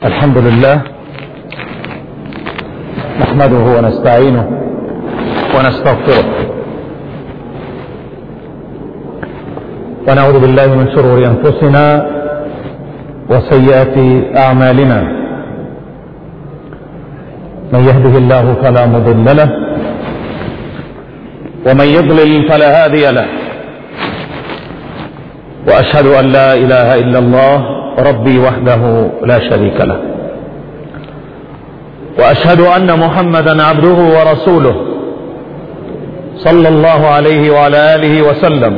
الحمد لله نحمده ونستعينه ونستغفره ونعوذ بالله من شرور أنفسنا وسيئات أعمالنا. من يهده الله فلا مضل له ومن يضلل فلا هادي له، وأشهد أن لا إله إلا الله ربي وحده لا شريك له، وأشهد أن محمدا عبده ورسوله صلى الله عليه وعلى آله وسلم.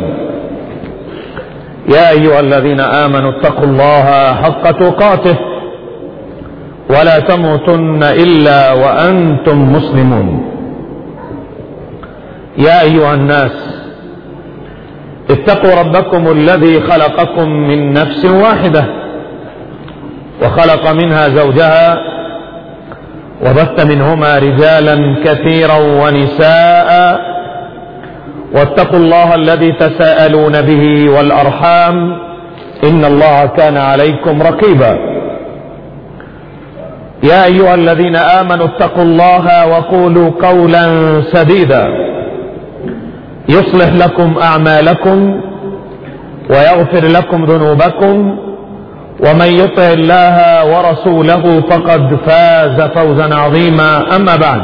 يا أيها الذين آمنوا اتقوا الله حق تقاته ولا تموتن إلا وأنتم مسلمون. يا أيها الناس اتقوا ربكم الذي خلقكم من نفس واحدة وخلق منها زوجها وبث منهما رجالا كثيرا ونساء، واتقوا الله الذي تساءلون به والأرحام إن الله كان عليكم رقيبا. يا أيها الذين آمنوا اتقوا الله وقولوا قولا سديدا يصلح لكم أعمالكم ويغفر لكم ذنوبكم، ومن يطع الله ورسوله فقد فاز فوزا عظيما. أما بعد،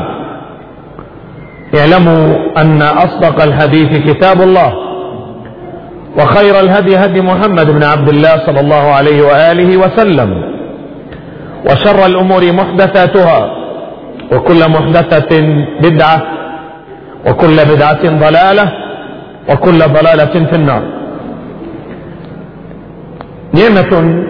اعلموا أن أصدق الحديث كتاب الله، وخير الهدي هدي محمد بن عبد الله صلى الله عليه وآله وسلم، وشر الأمور محدثاتها، وكل محدثة بدعة، وكل بدعة ضلالة، وكل ضلالة في النار. نعمة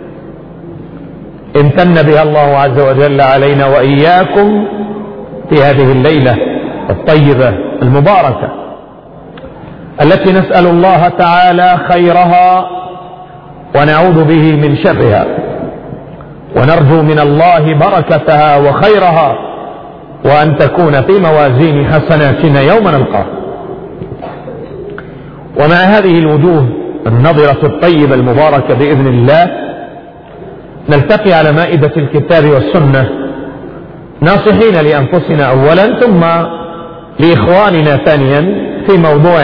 امتن بها الله عز وجل علينا وإياكم في هذه الليلة الطيبة المباركة التي نسأل الله تعالى خيرها ونعوذ به من شرها، ونرجو من الله بركتها وخيرها، وأن تكون في موازين حسناتنا يوم نلقاه. ومع هذه الوجوه النظرة الطيبة المباركة بإذن الله نلتقي على مائدة الكتاب والسنة، ناصحين لأنفسنا أولا ثم لإخواننا ثانيا في موضوع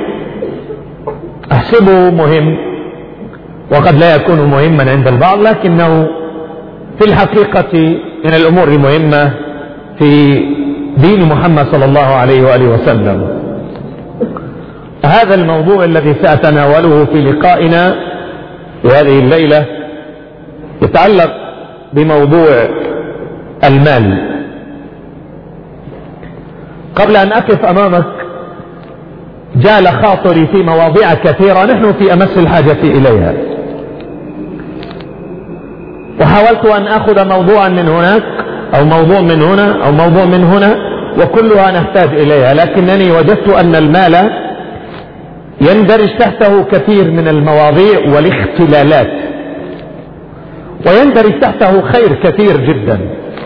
أحسبه مهم، وقد لا يكون مهما عند البعض، لكنه في الحقيقة من الأمور المهمة في دين محمد صلى الله عليه وآله وسلم. هذا الموضوع الذي سأتناوله في لقائنا في هذه الليلة يتعلق بموضوع المال. قبل أن أقف أمامك جال خاطري في مواضيع كثيرة نحن في أمس الحاجة إليها، وحاولت أن أخذ موضوعا من هناك أو موضوع من هنا أو موضوع من هنا، وكلها نحتاج إليها، لكنني وجدت أن المال يندرج تحته كثير من المواضيع والاختلالات، ويندرج تحته خير كثير جدا.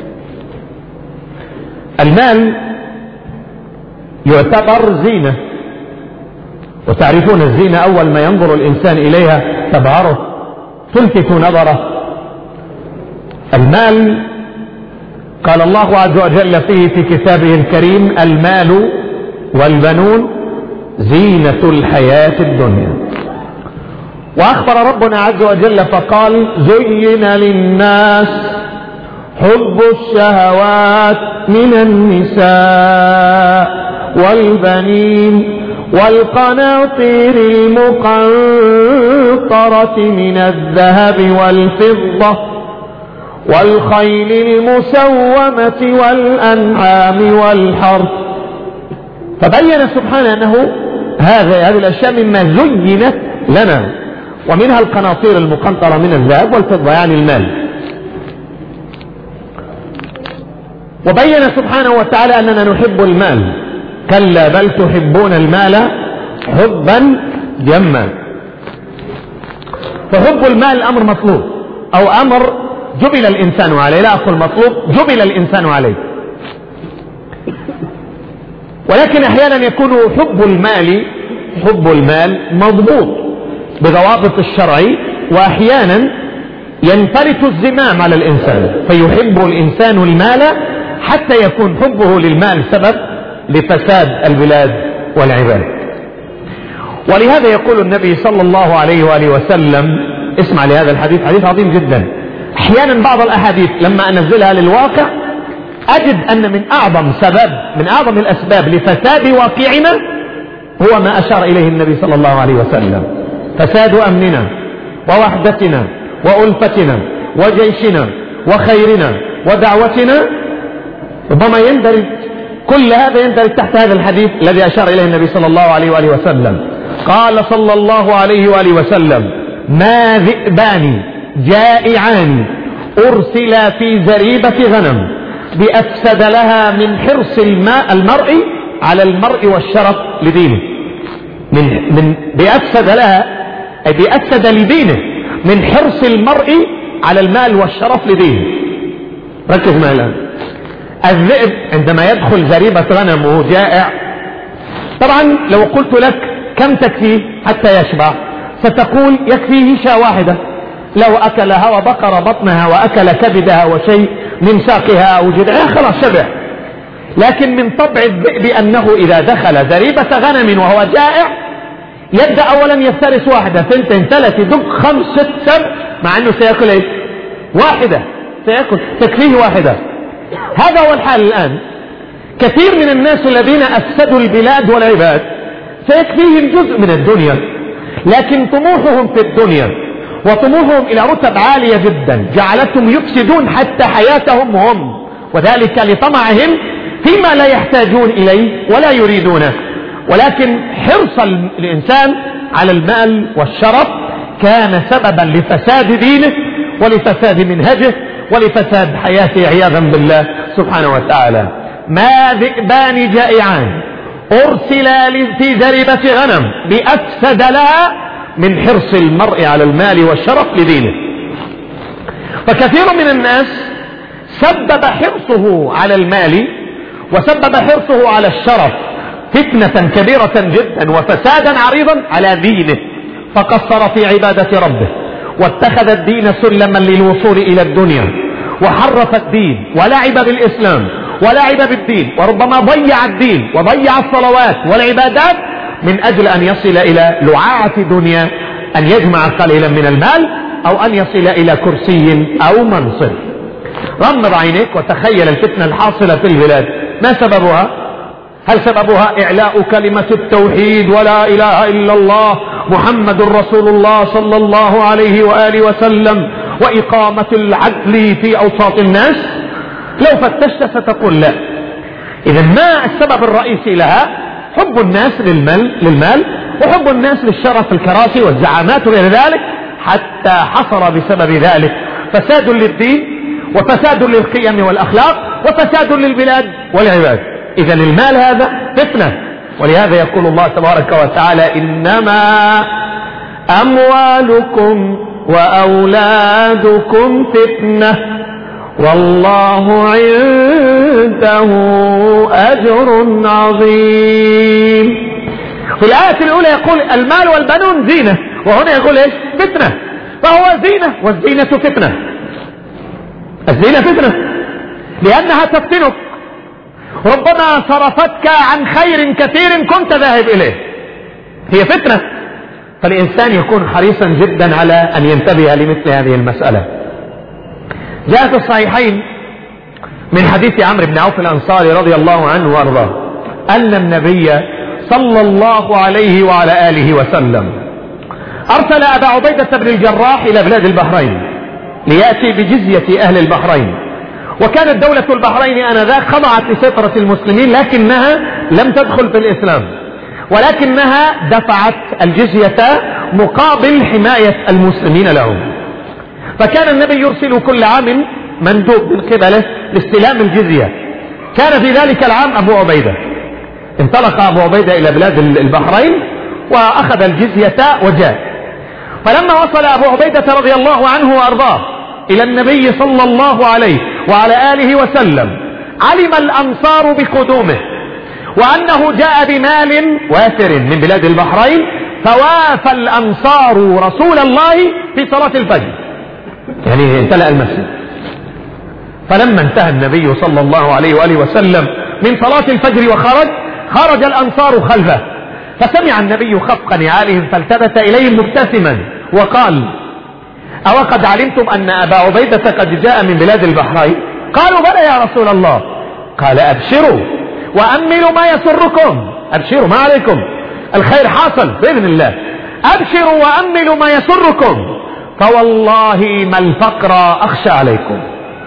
المال يعتبر زينة، وتعرفون الزينة أول ما ينظر الإنسان إليها تبهره تلفت نظره. المال قال الله عز وجل فيه في كتابه الكريم: المال والبنون زينة الحياة الدنيا. وأخبر ربنا عز وجل فقال: زين للناس حب الشهوات من النساء والبنين والقناطير المقنطرة من الذهب والفضة والخيل المسومة والأنعام والحرث. فبين سبحانه أنه هذه الأشياء مما زينت لنا، ومنها القناطير المقنطرة من الذهب والفضة يعني المال. وبين سبحانه وتعالى أننا نحب المال، كلا بل تحبون المال حبا جما. فحب المال أمر مطلوب، أو أمر جبل الإنسان عليه، لا أقول مطلوب، جبل الإنسان عليه. ولكن أحيانا يكون حب المال مضبوط بضوابط الشرع، وأحيانا ينفلت الزمام على الإنسان، فيحب الإنسان المال حتى يكون حبه للمال سبب لفساد البلاد والعباد. ولهذا يقول النبي صلى الله عليه وآله وسلم، اسمع لهذا الحديث، حديث عظيم جدا. أحيانا بعض الأحاديث لما أنزلها للواقع أجد أن من أعظم الأسباب لفساد واقعنا هو ما أشار إليه النبي صلى الله عليه وسلم: فساد أمننا ووحدتنا وألفتنا وجيشنا وخيرنا ودعوتنا. ربما يندرج كل هذا يندرج تحت هذا الحديث الذي أشار إليه النبي صلى الله عليه وآله وسلم. قال صلى الله عليه وآله وسلم: ما ذئبان جائعان أرسلا في زريبة غنم بأفسد لها من حرص المرء على المرء والشرف لدينه. بأفسد لها أي بأفسد لدينه من حرص المرء على المال والشرف لدينه. ركز معي الآن. الذئب عندما يدخل زريبة غنم وهو جائع، طبعا لو قلت لك كم تكفيه حتى يشبع ستقول يكفيه شاة واحدة، لو أكلها وبقر بطنها وأكل كبدها وشيء من ساقها أو جذعها خلاص شبع. لكن من طبع الذئب أنه إذا دخل زريبة غنم وهو جائع يبدأ أولا يفترس واحدة، ثنتين، ثلاثة، دق، 5، 6، 7، مع أنه سيأكل إيه؟ واحدة، سيأكل تكفيه واحدة. هذا هو الحال الآن. كثير من الناس الذين أفسدوا البلاد والعباد سيكفيهم جزء من الدنيا، لكن طموحهم في الدنيا وطموحهم إلى رتب عالية جدا جعلتهم يفسدون حتى حياتهم هم، وذلك لطمعهم فيما لا يحتاجون إليه ولا يريدونه. ولكن حرص الإنسان على المال والشرف كان سببا لفساد دينه ولفساد منهجه ولفساد حياته عياذا بالله سبحانه وتعالى. ما ذئبان جائعان أرسلا في زريبة غنم بأفسد لها من حرص المرء على المال والشرف لدينه. فكثير من الناس سبب حرصه على المال وسبب حرصه على الشرف فتنة كبيرة جدا وفسادا عريضا على دينه، فقصر في عبادة ربه واتخذ الدين سلما للوصول إلى الدنيا، وحرف الدين ولعب بالإسلام ولعب بالدين، وربما ضيع الدين وضيع الصلوات والعبادات من أجل أن يصل إلى لعاعة دنيا، أن يجمع قليلا من المال أو أن يصل إلى كرسي أو منصب. غمض عينيك وتخيل الفتنة الحاصلة في البلاد. ما سببها؟ هل سببها إعلاء كلمة التوحيد ولا إله إلا الله محمد رسول الله صلى الله عليه وآله وسلم وإقامة العدل في أوساط الناس؟ لو فتشت ستقول لا. إذا ما السبب الرئيسي لها؟ حب الناس للمال وحب الناس للشرف، الكراسي والزعامات وغير ذلك، حتى حصل بسبب ذلك فساد للدين وفساد للقيم والأخلاق وفساد للبلاد والعباد. إذا المال هذا فتنة، ولهذا يقول الله تبارك وتعالى: إنما أموالكم وأولادكم فتنة والله عنده أجر عظيم. في الآية الأولى يقول المال والبنون زينة، وهنا يقول إيش؟ فتنة. فهو زينة، والزينة فتنة. الزينة فتنة لأنها تفتنك، ربما صرفتك عن خير كثير كنت ذاهب إليه، هي فتنة. فالإنسان يكون حريصا جدا على أن ينتبه لمثل هذه المسألة. جاء في الصحيحين من حديث عمرو بن عوف الأنصاري رضي الله عنه وأرضاه أن النبي صلى الله عليه وعلى آله وسلم أرسل أبا عبيدة بن الجراح إلى بلاد البحرين ليأتي بجزية أهل البحرين. وكانت دولة البحرين آنذاك خضعت لسيطرة المسلمين، لكنها لم تدخل في الإسلام، ولكنها دفعت الجزية مقابل حماية المسلمين لهم. فكان النبي يرسل كل عام مندوب من قبله لاستلام الجزية. كان في ذلك العام أبو عبيدة، انطلق أبو عبيدة إلى بلاد البحرين وأخذ الجزية وجاء. فلما وصل أبو عبيدة رضي الله عنه وأرضاه إلى النبي صلى الله عليه وعلى آله وسلم، علم الأنصار بقدومه وأنه جاء بمال وافر من بلاد البحرين، فوافى الأنصار رسول الله في صلاة الفجر. يعني امتلأ المسجد. فلما انتهى النبي صلى الله عليه وآله وسلم من صلاة الفجر خرج الأنصار خلفه، فسمع النبي خفق نعالهم فالتفت إليهم مبتسما وقال: أوقد علمتم أن أبا عبيدة قد جاء من بلاد البحرين؟ قالوا: بلى يا رسول الله. قال: أبشروا وأملوا ما يسركم، أبشروا ما عليكم، الخير حاصل بإذن الله، أبشروا وأملوا ما يسركم، فوالله ما الفقر أخشى عليكم.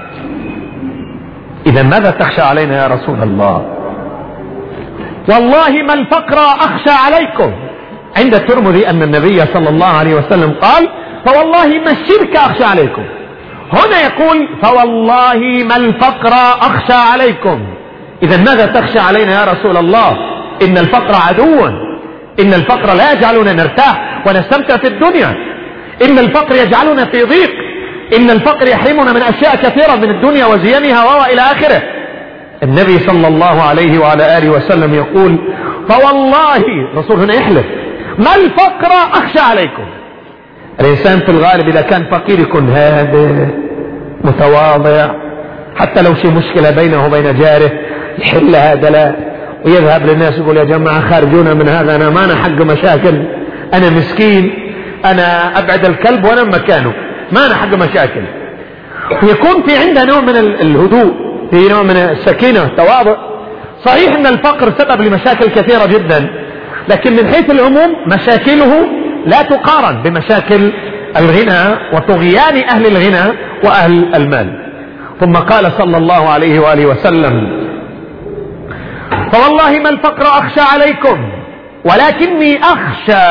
إذا ماذا تخشى علينا يا رسول الله؟ والله ما الفقر أخشى عليكم. عند الترمذي أن النبي صلى الله عليه وسلم قال: فوالله ما الشرك أخشى عليكم. هنا يقول: فوالله ما الفقر أخشى عليكم. إذا ماذا تخشى علينا يا رسول الله؟ إن الفقر عدو، إن الفقر لا يجعلنا نرتاح ونستمتع في الدنيا، إن الفقر يجعلنا في ضيق، إن الفقر يحرمنا من أشياء كثيرة من الدنيا وزينها وإلى آخره. النبي صلى الله عليه وعلى آله وسلم يقول: فوالله، الرسول هنا يحلف، ما الفقر أخشى عليكم. الإنسان في الغالب إذا كان فقير يكون هادئ متواضع، حتى لو شيء مشكلة بينه وبين جاره يحلها دلاء ويذهب للناس يقول: يا جماعة خارجونا من هذا، أنا ما أنا حق مشاكل، أنا مسكين، أنا أبعد الكلب وأنا مكانه، ما أنا حق مشاكل. يكون في عنده نوع من الهدوء، في نوع من السكينة والتواضع. صحيح أن الفقر سبب لمشاكل كثيرة جدا، لكن من حيث العموم مشاكله لا تقارن بمشاكل الغنى وطغيان أهل الغنى وأهل المال. ثم قال صلى الله عليه وآله وسلم: فوالله ما الفقر أخشى عليكم، ولكني أخشى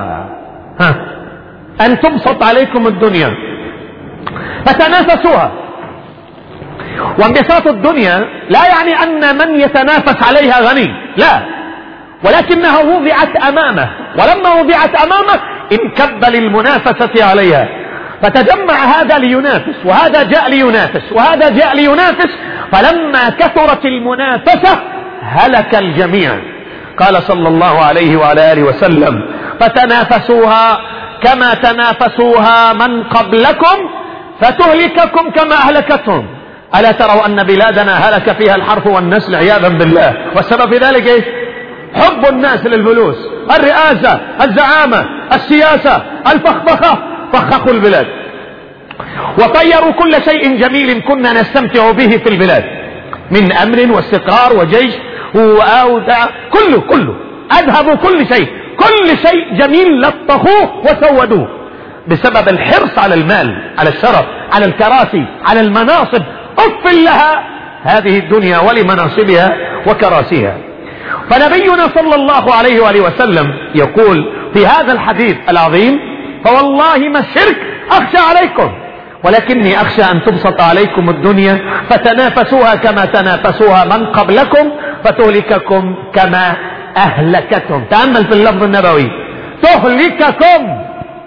أن تبسط عليكم الدنيا فتنافسوها. وانبساط الدنيا لا يعني أن من يتنافس عليها غني، لا، ولكنها وضعت أمامه، ولما وضعت أمامه انكب للمنافسة عليها، فتجمع هذا لينافس وهذا جاء لينافس وهذا جاء لينافس، فلما كثرت المنافسة هلك الجميع. قال صلى الله عليه وعلى آله وسلم: فتنافسوها كما تنافسوها من قبلكم فتهلككم كما أهلكتهم. ألا تروا أن بلادنا هلك فيها الحرث والنسل عياذا بالله، والسبب في ذلك إيش؟ حب الناس للفلوس، الرئاسة، الزعامة، السياسة، الفخفخة، فخخوا البلاد وطيروا كل شيء جميل كنا نستمتع به في البلاد من أمن واستقرار وجيش وأودع، كله أذهبوا كل شيء جميل لطخوه وسودوه بسبب الحرص على المال، على الشرف، على الكراسي، على المناصب. أف لها هذه الدنيا ولمناصبها وكراسيها. فنبينا صلى الله عليه وآله وسلم يقول في هذا الحديث العظيم: فوالله ما الشرك أخشى عليكم، ولكني أخشى أن تبسط عليكم الدنيا فتنافسوها كما تنافسوها من قبلكم فتهلككم كما أهلكتهم. تأمل في اللفظ النبوي: تهلككم،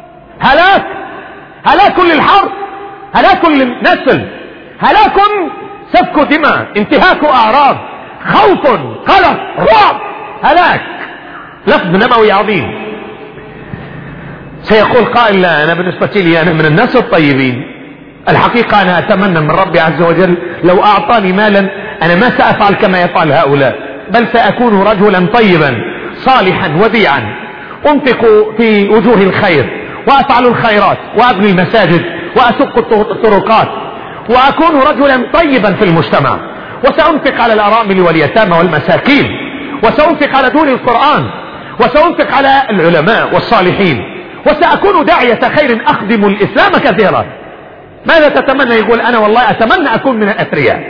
هلاك للحرب، هلاك للنسل، هلاك سفك دماء، انتهاك أعراض، خوف، قلق، رعب، هلاك. لفظ نبوي عظيم. سيقول قائل: لا، أنا بالنسبة لي أنا من الناس الطيبين، الحقيقة أنا أتمنى من ربي عز وجل لو أعطاني مالا أنا ما سأفعل كما يفعل هؤلاء، بل سأكون رجلا طيبا صالحا وديعا، أنفق في وجوه الخير وأفعل الخيرات وأبني المساجد وأسق الطرقات وأكون رجلا طيبا في المجتمع، وسأنفق على الأرامل واليتامى والمساكين، وسأنفق على دور القرآن، وسأنفق على العلماء والصالحين، وسأكون داعية خير أخدم الإسلام كثيرا. ماذا تتمنى؟ يقول: أنا والله أتمنى أكون من الأثرياء.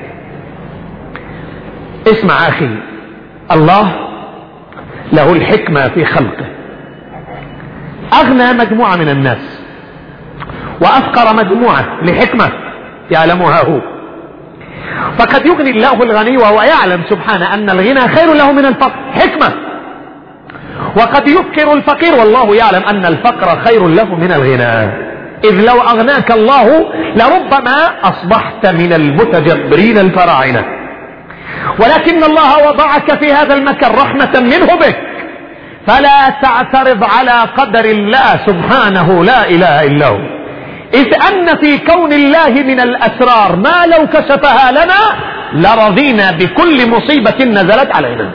اسمع أخي، الله له الحكمة في خلقه. أغنى مجموعة من الناس وأفقر مجموعة لحكمة يعلمها هو. فقد يغني الله الغني وهو يعلم سبحانه أن الغنى خير له من الفقر، حكمة. وقد يفقر الفقير والله يعلم أن الفقر خير له من الغنى، إذ لو أغناك الله لربما أصبحت من المتجبرين الفراعنة، ولكن الله وضعك في هذا المكان رحمة منه بك، فلا تعترض على قدر الله سبحانه لا إله إلا هو. إذ أن في كون الله من الأسرار ما لو كشفها لنا لرضينا بكل مصيبة نزلت علينا.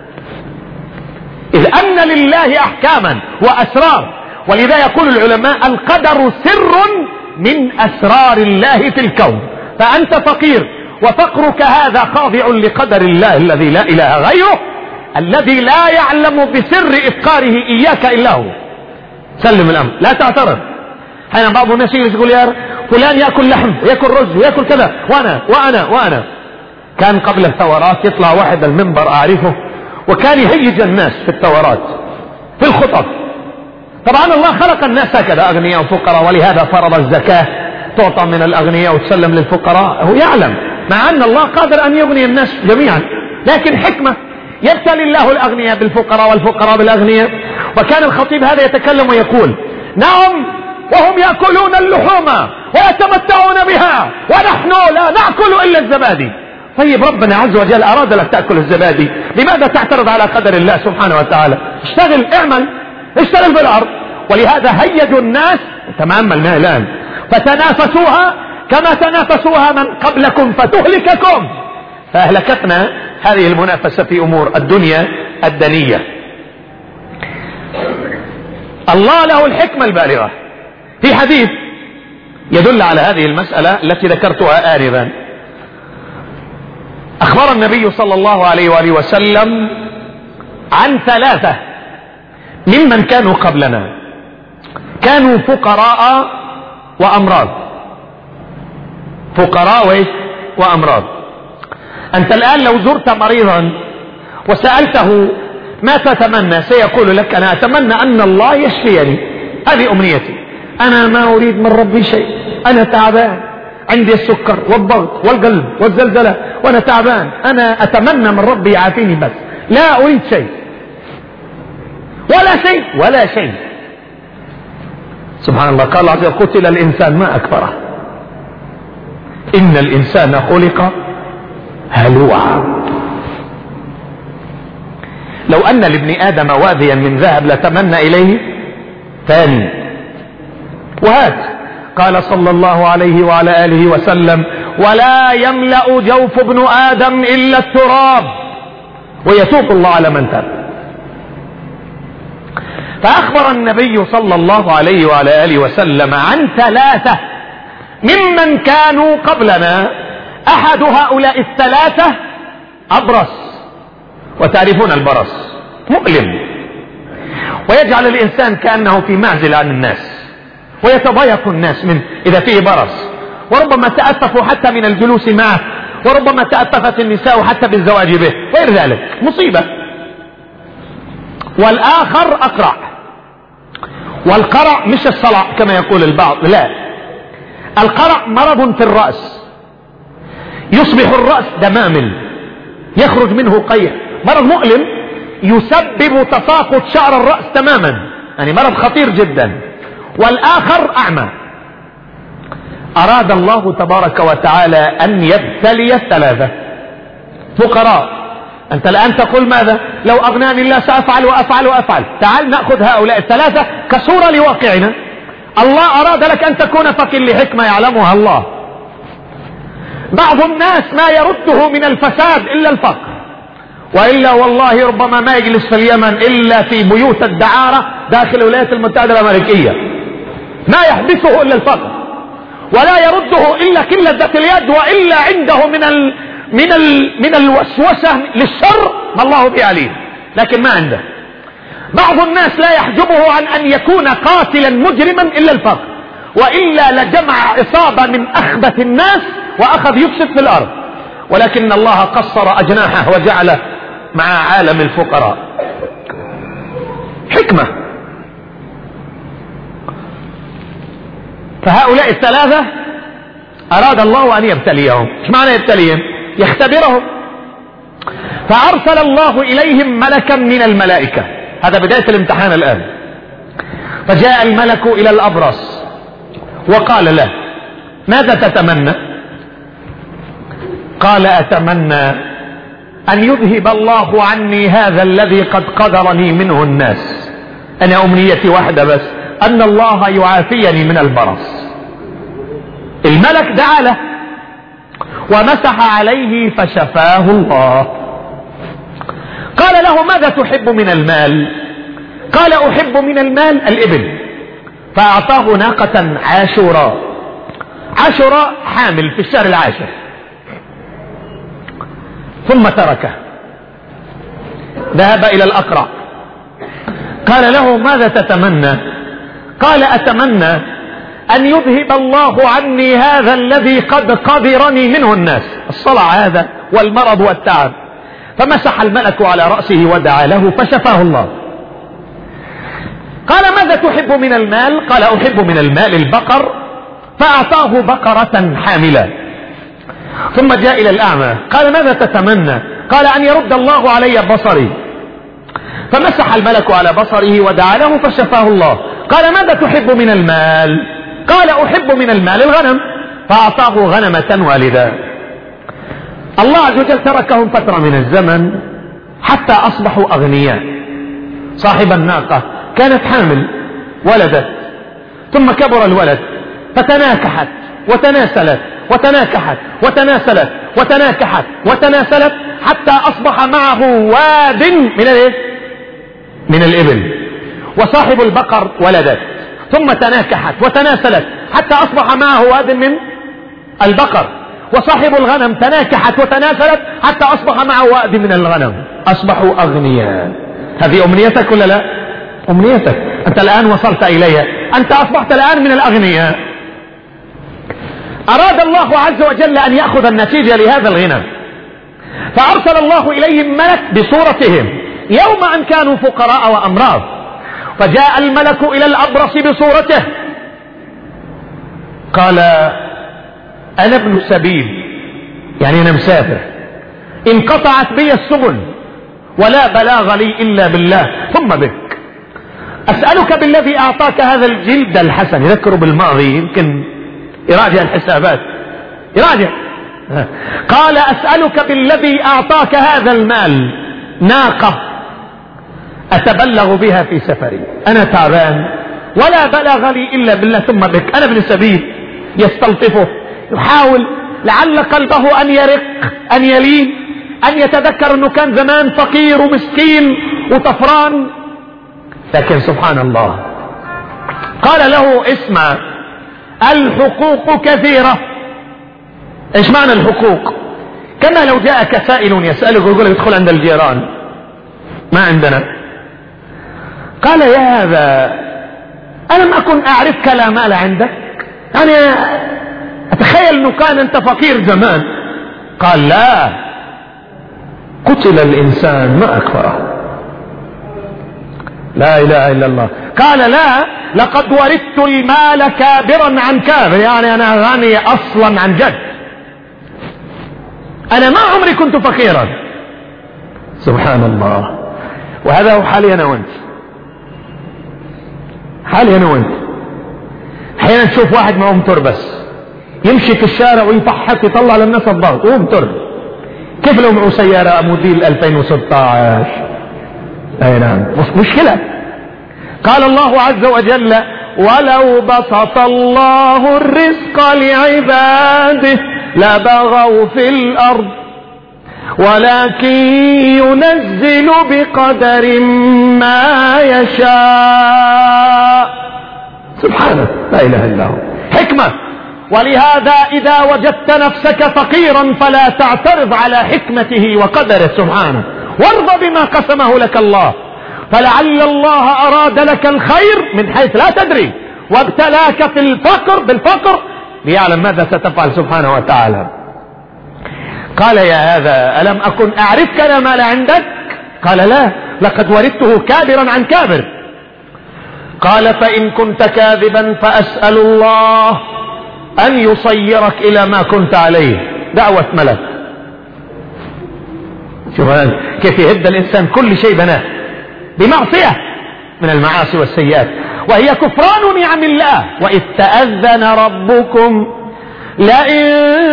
إذ أن لله أحكاما وأسرار، ولذا يقول العلماء القدر سر من أسرار الله في الكون. فأنت فقير، وفقرك هذا خاضع لقدر الله الذي لا إله غيره، الذي لا يعلم بسر إفقاره إياك إلا هو. سلم الأمر، لا تعترض. حين بعض الناس يقول يا فلان يأكل لحم ويأكل رز ويأكل كذا، وأنا كان قبل الثورات يطلع واحد المنبر أعرفه، وكان يهيج الناس في الثورات في الخطب. طبعا الله خلق الناس هكذا أغنياء وفقراء، ولهذا فرض الزكاة تعطى من الأغنياء وتسلم للفقراء. هو يعلم مع أن الله قادر أن يغني الناس جميعا، لكن حكمة يبتلي الله الأغنياء بالفقراء والفقراء بالأغنياء. وكان الخطيب هذا يتكلم ويقول نعم وهم يأكلون اللحوم ويتمتعون بها ونحن لا نأكل إلا الزبادي. طيب ربنا عز وجل أراد لك تأكل الزبادي، لماذا تعترض على قدر الله سبحانه وتعالى؟ اشتغل، اعمل، اشتغل بالأرض. ولهذا هيجوا الناس، تماما ما الآن، فتنافسوها كما تنافسوها من قبلكم فتهلككم. فأهلكتنا هذه المنافسة في أمور الدنيا الدنية. الله له الحكمة البالغة. في حديث يدل على هذه المسألة التي ذكرتها آنذا، أخبر النبي صلى الله عليه وآله وسلم عن ثلاثة ممن كانوا قبلنا، كانوا فقراء وأمراض. فقراء وأمراض. أنت الآن لو زرت مريضا وسألته ما تتمنى سيقول لك أنا أتمنى أن الله يشفيني، هذه أمنيتي، أنا ما أريد من ربي شيء، أنا تعبان، عندي السكر والضغط والقلب والزلزلة وأنا تعبان، أنا أتمنى من ربي يعافيني بس، لا أريد شيء ولا شيء. سبحان الله. قال عز وجل قتل الإنسان ما أكفره إن الإنسان خلق هلوعا. لو أن لابن آدم واديا من ذهب لتمنى إليه ثاني. وهات قال صلى الله عليه وعلى آله وسلم ولا يملأ جوف ابن آدم إلا التراب ويتوب الله على من تاب. فأخبر النبي صلى الله عليه وعلى آله وسلم عن ثلاثة ممن كانوا قبلنا. أحد هؤلاء الثلاثة أبرص، وتعرفون البرص مؤلم ويجعل الإنسان كأنه في معزل عن الناس، ويتضايق الناس منه إذا فيه برص، وربما تأسفوا حتى من الجلوس معه، وربما تأسفت النساء حتى بالزواج به غير ذلك، مصيبة. والآخر أقرع، والقرع مش الصلع كما يقول البعض، لا، القرع مرض في الرأس، يصبح الرأس دمامل يخرج منه قيع، مرض مؤلم يسبب تساقط شعر الرأس تماما، يعني مرض خطير جدا. والآخر أعمى. أراد الله تبارك وتعالى أن يبتلي الثلاثة. فقراء، أنت الآن تقول ماذا؟ لو أغناني الله سأفعل وأفعل وأفعل. تعال نأخذ هؤلاء الثلاثة كصورة لواقعنا. الله أراد لك أن تكون فقير لحكمة يعلمها الله. بعض الناس ما يرده من الفساد إلا الفقر، وإلا والله ربما ما يجلس في اليمن إلا في بيوت الدعارة داخل الولايات المتحدة الأمريكية، ما يحبسه إلا الفقر، ولا يرده إلا قلة ذات اليد، وإلا عنده من الوسوسة للشر ما الله به عليم، لكن ما عنده. بعض الناس لا يحجبه عن أن يكون قاتلا مجرما إلا الفقر، وإلا لجمع عصابة من أخبث الناس وأخذ يفسد في الأرض. ولكن الله قصر أجناحه وجعله مع عالم الفقراء. حكمة. فهؤلاء الثلاثة أراد الله أن يبتليهم. ايش معنى يبتليهم؟ يختبرهم. فأرسل الله إليهم ملكا من الملائكة، هذا بداية الامتحان الآن. فجاء الملك إلى الأبرص وقال له ماذا تتمنى؟ قال أتمنى أن يذهب الله عني هذا الذي قد قدرني منه الناس. أنا أمنيتي واحدة بس، أن الله يعافيني من البرص. الملك دعا له ومسح عليه فشفاه الله. قال له: ماذا تحب من المال؟ قال: أحب من المال الإبل. فأعطاه ناقة عاشوراء. عاشوراء حامل في الشهر العاشر. ثم تركه، ذهب إلى الأقرع. قال له: ماذا تتمنى؟ قال: أتمنى أن يذهب الله عني هذا الذي قد قدرني منه الناس، الصلع هذا والمرض والتعب. فمسح الملك على رأسه ودعا له فشفاه الله. قال: ماذا تحب من المال؟ قال: أحب من المال البقر. فأعطاه بقرة حاملة. ثم جاء إلى الأعمى. قال: ماذا تتمنى؟ قال: أن يرد الله علي بصري. فمسح الملك على بصره ودعا له فشفاه الله. قال: ماذا تحب من المال؟ قال: أحب من المال الغنم. فأعطاه غنمة والدا. الله عز وجل تركهم فترة من الزمن حتى أصبحوا أغنياء. صاحب الناقة كانت حامل، ولدت، ثم كبر الولد فتناكحت وتناسلت وتناكحت وتناسلت وتناكحت وتناسلت حتى أصبح معه واد من الإبل. وصاحب البقر ولدت ثم تناكحت وتناسلت حتى أصبح معه واد من البقر. وصاحب الغنم تناكحت وتناسلت حتى أصبح معه واد من الغنم. أصبحوا أغنياء. هذه أمنيتك ولا لا؟ أمنيتك. أنت الآن وصلت إليها، أنت أصبحت الآن من الأغنياء. أراد الله عز وجل أن يأخذ النتيجة لهذا الغنى، فأرسل الله إليهم ملك بصورتهم يوم أن كانوا فقراء وأمراض. فجاء الملك إلى الأبرص بصورته. قال: أنا ابن سبيل، يعني أنا مسافر، انقطعت بي السبل ولا بلاغ لي إلا بالله ثم بك. أسألك بالذي أعطاك هذا الجلد الحسن. يذكر بالماضي، يمكن يراجع الحسابات، يراجع. قال: أسألك بالذي أعطاك هذا المال ناقة أتبلغ بها في سفري، أنا تعبان ولا بلغ لي إلا بالله ثم بك، أنا ابن سبيل. يستلطفه، يحاول لعل قلبه أن يرق، أن يلين، أن يتذكر أنه كان زمان فقير ومسكين وطفران. لكن سبحان الله قال له: اسمع، الحقوق كثيرة. ايش معنى الحقوق؟ كما لو جاءك سائل يسألك ويقول لك ادخل عند الجيران، ما عندنا. قال: يا هذا ألم أكن أعرفك لا مال عندك؟ يعني أتخيل أنه كان أنت فقير زمان. قال: لا، قتل الإنسان ما أكفره. لا إله إلا الله. قال: لا، لقد ورثت المال كابرا عن كابر، يعني أنا غني أصلا عن جد، أنا ما عمري كنت فقيرا. سبحان الله. وهذا هو حالي أنا وأنت، حالي أنا وأنت. أحيانا تشوف واحد ما أمتر، بس يمشي في الشارع ويضحك ويطلع للناس الضغط وأمتر. كيف لو معه سيارة موديل 2016؟ أي نعم، مشكلة. قال الله عز وجل: ولو بسط الله الرزق لعباده لبغوا في الأرض ولكن ينزل بقدر ما يشاء. سبحانه، لا إله إلا هو. حكمة. ولهذا إذا وجدت نفسك فقيرا فلا تعترض على حكمته وقدره سبحانه، وارضى بما قسمه لك الله، فلعل الله أراد لك الخير من حيث لا تدري، وابتلاك في الفقر بالفقر ليعلم ماذا ستفعل سبحانه وتعالى. قال: يا هذا ألم أكن أعرفك لا مال عندك؟ قال: لا، لقد ورثته كابرا عن كابر. قال: فإن كنت كاذبا فأسأل الله أن يصيرك إلى ما كنت عليه. دعوة ملك. شوف كيف يهد الإنسان كل شيء بناه بمعصية من المعاصي والسيئات، وهي كفران نعم الله. وإذ تأذن ربكم لئن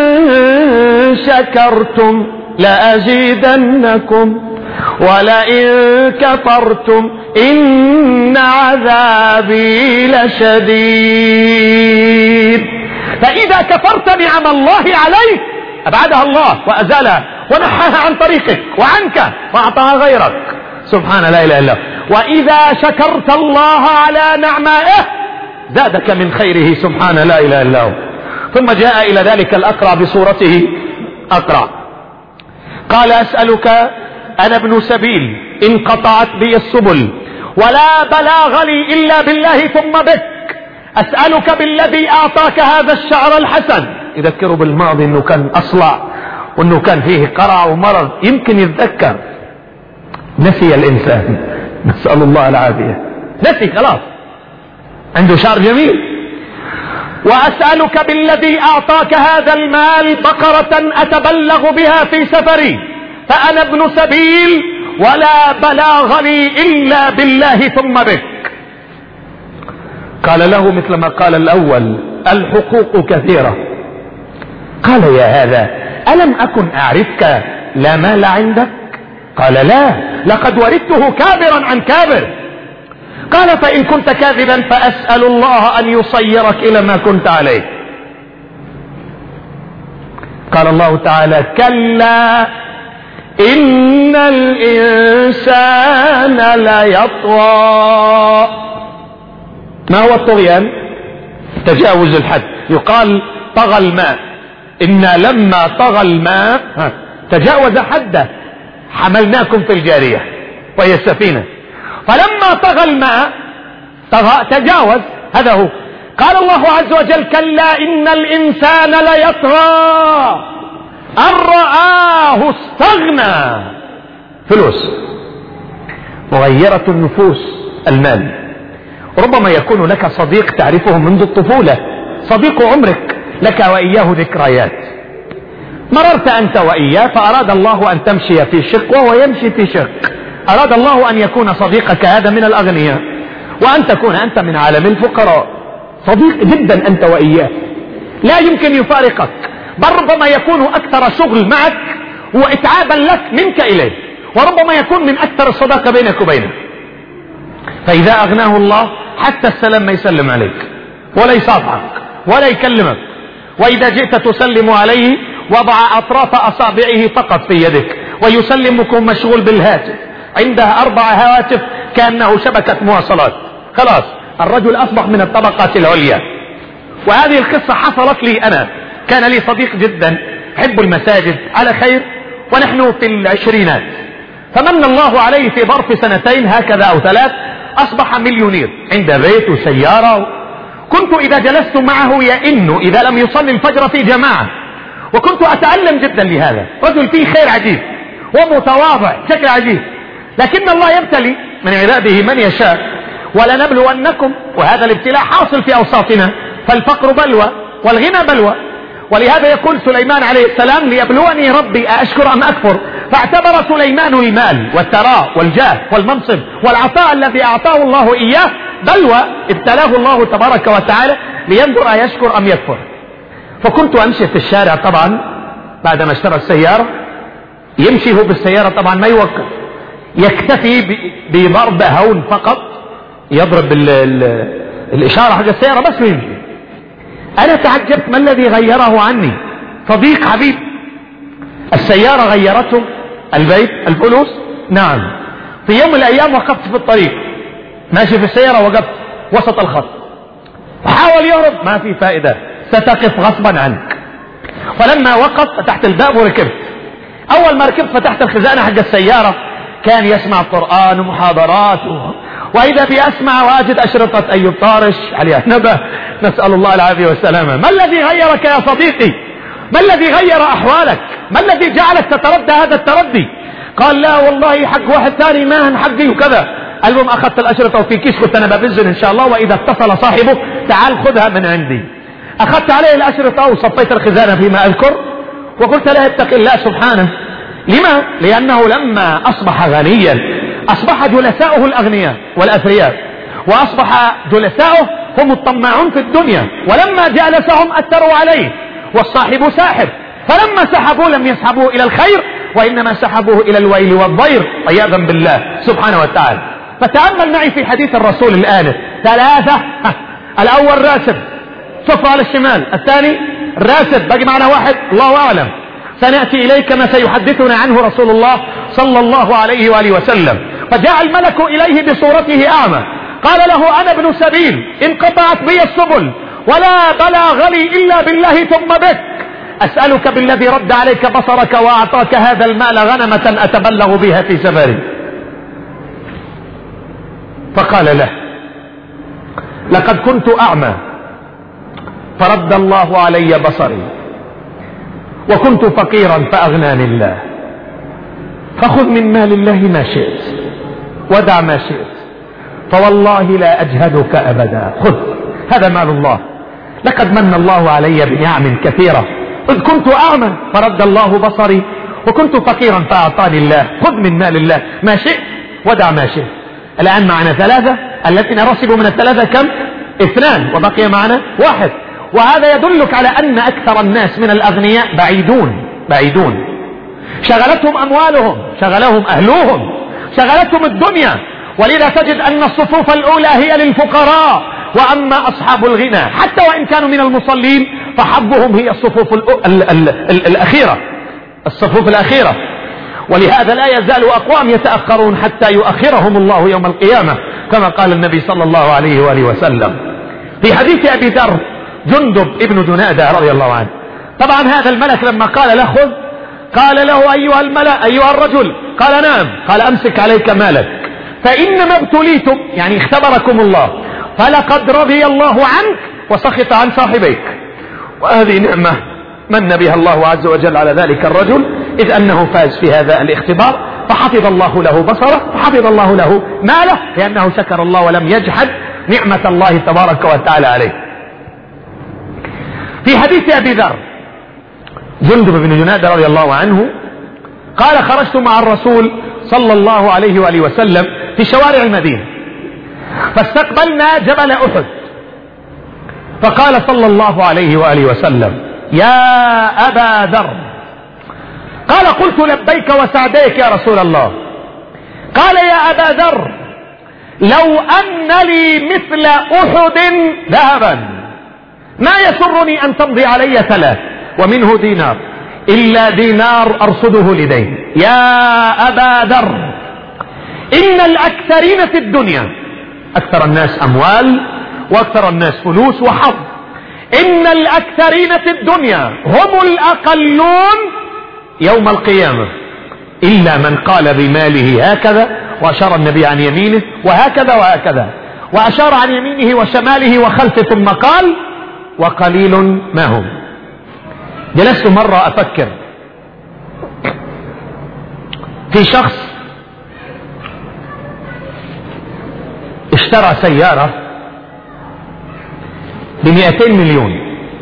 شكرتم لأزيدنكم ولئن كفرتم إن عذابي لشديد. فإذا كفرت نعم الله عليك أبعدها الله وأزالها ونحاها عن طريقك وعنك وأعطاها غيرك. سبحان لا إله إلا هو. وإذا شكرت الله على نعمائه زادك من خيره. سبحان لا إله إلا هو. ثم جاء إلى ذلك الأقرع بصورته أقرع، قال أسألك أنا ابن سبيل انقطعت بي السبل ولا بلاغ لي إلا بالله ثم بك، أسألك بالذي أعطاك هذا الشعر الحسن. يذكره بالماضي أنه كان أصلع وأنه كان فيه قرع ومرض، يمكن يتذكر، نسي الإنسان، نسأل الله العافية، نسي خلاص، عنده شعر جميل. وأسألك بالذي أعطاك هذا المال بقرة أتبلغ بها في سفري، فأنا ابن سبيل ولا بلاغ لي إلا بالله ثم بك. قال له مثل ما قال الأول الحقوق كثيرة. قال يا هذا ألم أكن أعرفك لا مال عندك؟ قال لا، لقد ورثته كابرا عن كابر. قال فإن كنت كاذبا فأسأل الله أن يصيرك إلى ما كنت عليه. قال الله تعالى كلا إن الإنسان ليطغى. ما هو الطغيان؟ تجاوز الحد. يقال طغى الماء، إنا لما طغى الماء تجاوز حده حملناكم في الجارية وهي السفينة، فلما طغى الماء تجاوز، هذا هو. قال الله عز وجل كلا إن الإنسان ليطغى أن رآه استغنى. فلوس مغيرة النفوس، المال. ربما يكون لك صديق تعرفه منذ الطفولة، صديق عمرك، لك وإياه ذكريات، مررت أنت وإياه فأراد الله أن تمشي في شق وهو يمشي في شق، أراد الله أن يكون صديقك هذا من الأغنياء وأن تكون أنت من عالم الفقراء. صديق جدا أنت وإياه، لا يمكن يفارقك، بل ربما يكون أكثر شغل معك وإتعابا لك منك إليه، وربما يكون من أكثر الصداقة بينك وبينه. فإذا أغناه الله حتى السلام ما يسلم عليك ولا يصافحك ولا يكلمك، وإذا جئت تسلم عليه وضع أطراف أصابعه فقط في يدك ويسلمكم مشغول بالهاتف، عنده 4 هواتف كأنه شبكة مواصلات. خلاص الرجل أصبح من الطبقات العليا. وهذه القصة حصلت لي أنا، كان لي صديق جدا يحب المساجد على خير ونحن في العشرينات، فمن الله عليه في ظرف 2 هكذا أو 3 أصبح مليونير، عنده بيت وسيارة. كنت إذا جلست معه يئن إذا لم يصلي الفجر في جماعة، وكنت أتألم جدا لهذا. رجل فيه خير عجيب ومتواضع بشكل عجيب، لكن الله يبتلي من عباده من يشاء. ولنبلونكم، وهذا الابتلاء حاصل في أوساطنا، فالفقر بلوى والغنى بلوى. ولهذا يقول سليمان عليه السلام ليبلوني ربي أشكر أم أكفر، فاعتبر سليمان المال والثراء والجاه والمنصب والعطاء الذي أعطاه الله إياه بلوى ابتلاه الله تبارك وتعالى لينظر أيشكر أم يكفر. فكنت أمشي في الشارع طبعا بعدما اشترى السيارة، يمشي هو بالسيارة طبعا ما يوقف، يكتفي بضرب هون فقط، يضرب الإشارة حق السيارة بس ويمشي. أنا تعجبت ما الذي غيره عني، صديق حبيب. السيارة غيرته، البيت، الفلوس، نعم. في يوم من الأيام وقفت في الطريق ماشي في السيارة، وقفت وسط الخط، حاول يهرب ما في فائدة، ستقف غصبا عنك. ولما وقف فتحت الباب وركبت. أول ما ركبت فتحت الخزانة حق السيارة، كان يسمع قرآن ومحاضرات وإذا بأسمع وأجد أشرطة أيوب طارش عليها نبه، نسأل الله العافية والسلامة. ما الذي غيرك يا صديقي؟ ما الذي غير أحوالك؟ ما الذي جعلك تتردى هذا التردي؟ قال لا والله حق واحد ثاني ما حقي وكذا. المهم أخذت الأشرطة وفي كيس، قلت أنا ببزن إن شاء الله، وإذا اتصل صاحبه تعال خذها من عندي. أخذت عليه الأشرطة وصفيت الخزانة فيما أذكر، وقلت لا اتق الله سبحانه. لما؟ لأنه لما أصبح غنيا أصبح جلساؤه الأغنياء والأثرياء، وأصبح جلساؤه هم الطماعون في الدنيا، ولما جالسهم أثروا عليه. والصاحب ساحب، فلما سحبوا لم يسحبوا إلى الخير وإنما سحبوه إلى الويل والضير عياذا بالله سبحانه وتعالى. فتأمل معي في حديث الرسول الآن 3. الأول راتب صفر على الشمال، الثاني الراسب، باقي معنا واحد الله أعلم. سنأتي إليك ما سيحدثنا عنه رسول الله صلى الله عليه وآله وسلم. فجاء الملك إليه بصورته أعمى، قال له أنا ابن سبيل، انقطعت بي السبل ولا بلاغ لي إلا بالله ثم بك، أسألك بالذي رد عليك بصرك وأعطاك هذا المال غنمة أتبلغ بها في سفري. فقال له لقد كنت أعمى فرد الله علي بصري، وكنت فقيرا فأغناني الله، فخذ من مال الله ما شئت ودع ما شئت، فوالله لا أجهدك أبدا. خذ، هذا مال الله، لقد من الله علي بنعم كثيرة، إذ كنت أعمى فرد الله بصري، وكنت فقيرا فأعطاني الله، خذ من مال الله ما شئت ودع ما شئت. الآن معنا ثلاثة، التي نرسب من الثلاثة كم؟ 2، وبقي معنا 1. وهذا يدلك على أن أكثر الناس من الأغنياء بعيدون، شغلتهم أموالهم، شغلهم أهلهم، شغلتهم الدنيا. ولذا تجد أن الصفوف الأولى هي للفقراء، وأما أصحاب الغنى حتى وإن كانوا من المصلين فحبهم هي الصفوف الأخيرة، الصفوف الأخيرة. ولهذا لا يزال أقوام يتأخرون حتى يؤخرهم الله يوم القيامة، كما قال النبي صلى الله عليه وآله وسلم في حديث أبي ذر جندب ابن جنادة رضي الله عنه. طبعا هذا الملك لما قال له خذ، قال له أيها الملأ، أيها الرجل، قال نعم، قال أمسك عليك مالك، فإنما ابتليتم، يعني اختبركم الله، فلقد رضي الله عنك وسخط عن صاحبيك. وهذه نعمة من بها الله عز وجل على ذلك الرجل، إذ أنه فاز في هذا الاختبار، فحفظ الله له بصره وحفظ الله له ماله، لأنه شكر الله ولم يجحد نعمة الله تبارك وتعالى عليه. في حديث أبي ذر جندب بن جنادة رضي الله عنه قال خرجت مع الرسول صلى الله عليه وآله وسلم في شوارع المدينة، فاستقبلنا جبل أحد، فقال صلى الله عليه وآله وسلم يا أبا ذر، قال قلت لبيك وسعديك يا رسول الله. قال يا أبا ذر لو أن لي مثل أحد ذهبا ما يسرني أن تمضي علي 3 ومنه دينار إلا دينار أرصده لدين. يا أبا ذر إن الأكثرين في الدنيا، أكثر الناس أموال وأكثر الناس فلوس وحظ، إن الأكثرين في الدنيا هم الأقلون يوم القيامة إلا من قال بماله هكذا، وأشار النبي عن يمينه وهكذا وهكذا، وأشار عن يمينه وشماله وخلفه، ثم قال وقليل ما هم. جلست مرة أفكر في شخص اشترى سيارة ب200 مليون.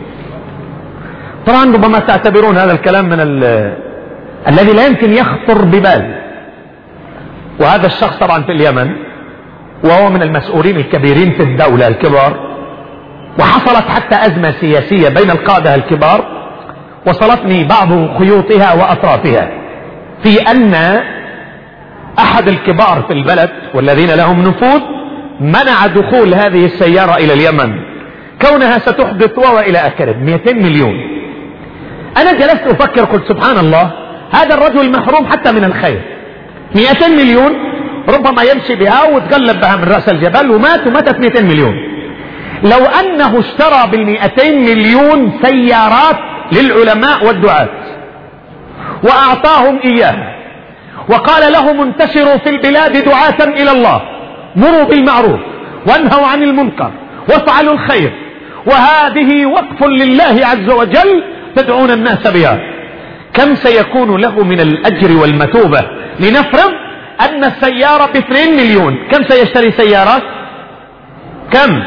طبعا ربما تعتبرون هذا الكلام من الذي لا يمكن يخطر ببال. وهذا الشخص طبعا في اليمن، وهو من المسؤولين الكبيرين في الدولة الكبار، وحصلت حتى أزمة سياسية بين القادة الكبار وصلتني بعض خيوطها وأطرافها، في أن أحد الكبار في البلد والذين لهم نفوذ منع دخول هذه السيارة إلى اليمن كونها ستحدث وإلى آخره. 200 مليون. أنا جلست أفكر قلت سبحان الله، هذا الرجل محروم حتى من الخير. 200 مليون ربما يمشي بها وتقلب بها من رأس الجبل وماتت 200 مليون. لو أنه اشترى بال200 مليون سيارات للعلماء والدعاة وأعطاهم إياها وقال لهم انتشروا في البلاد دعاة إلى الله، مروا بالمعروف وانهوا عن المنكر وافعلوا الخير، وهذه وقف لله عز وجل تدعون الناس بها، كم سيكون له من الأجر والمثوبة؟ لنفرض أن السيارة ب2 مليون، كم سيشتري سيارات؟ كم